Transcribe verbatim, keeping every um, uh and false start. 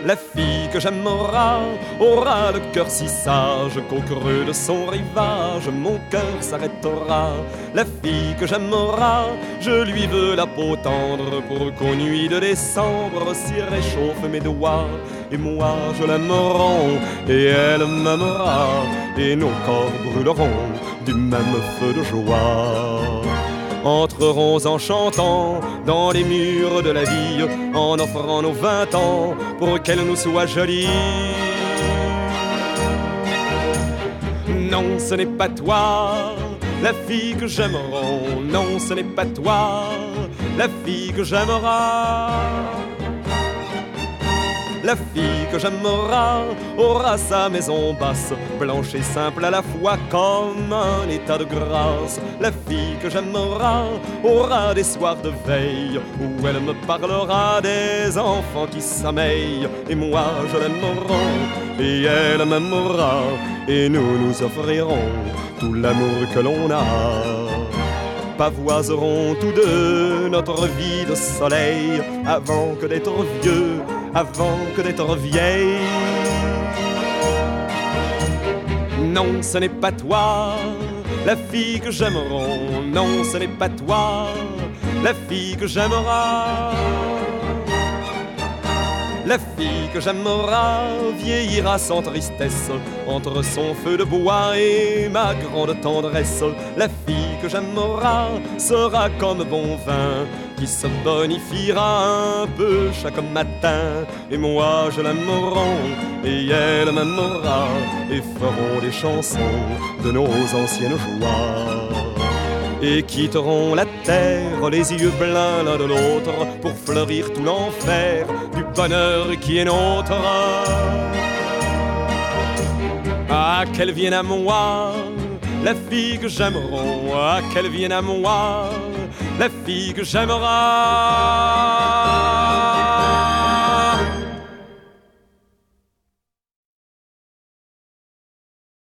La fille que j'aimera aura le cœur si sage qu'au creux de son rivage mon cœur s'arrêtera. La fille que j'aimera, je lui veux la peau tendre pour qu'aux nuits de décembre s'y réchauffe mes doigts. Et moi je l'aimerai et elle m'aimera et nos corps brûleront du même feu de joie. Entrerons en chantant dans les murs de la vie, en offrant nos vingt ans pour qu'elle nous soit jolie. Non, ce n'est pas toi, la fille que j'aimerai. Non, ce n'est pas toi, la fille que j'aimerai. La fille que j'aimera aura sa maison basse, blanche et simple à la fois comme un état de grâce. La fille que j'aimera aura des soirs de veille où elle me parlera des enfants qui sommeillent. Et moi je l'aimerai et elle m'aimera et nous nous offrirons tout l'amour que l'on a. Pavoiserons tous deux notre vie de soleil avant que d'être vieux, avant que d'être vieille. Non, ce n'est pas toi, la fille que j'aimerai. Non, ce n'est pas toi, la fille que j'aimerai. La fille que j'aimera vieillira sans tristesse entre son feu de bois et ma grande tendresse. La fille que j'aimera sera comme bon vin qui se bonifiera un peu chaque matin. Et moi je l'aimerai et elle m'aimera et ferons des chansons de nos anciennes joies. Et quitteront la terre, les yeux pleins l'un de l'autre, pour fleurir tout l'enfer du bonheur qui est nôtre. Ah, qu'elle vienne à moi, la fille que j'aimerai. Ah, qu'elle vienne à moi, la fille que j'aimerai.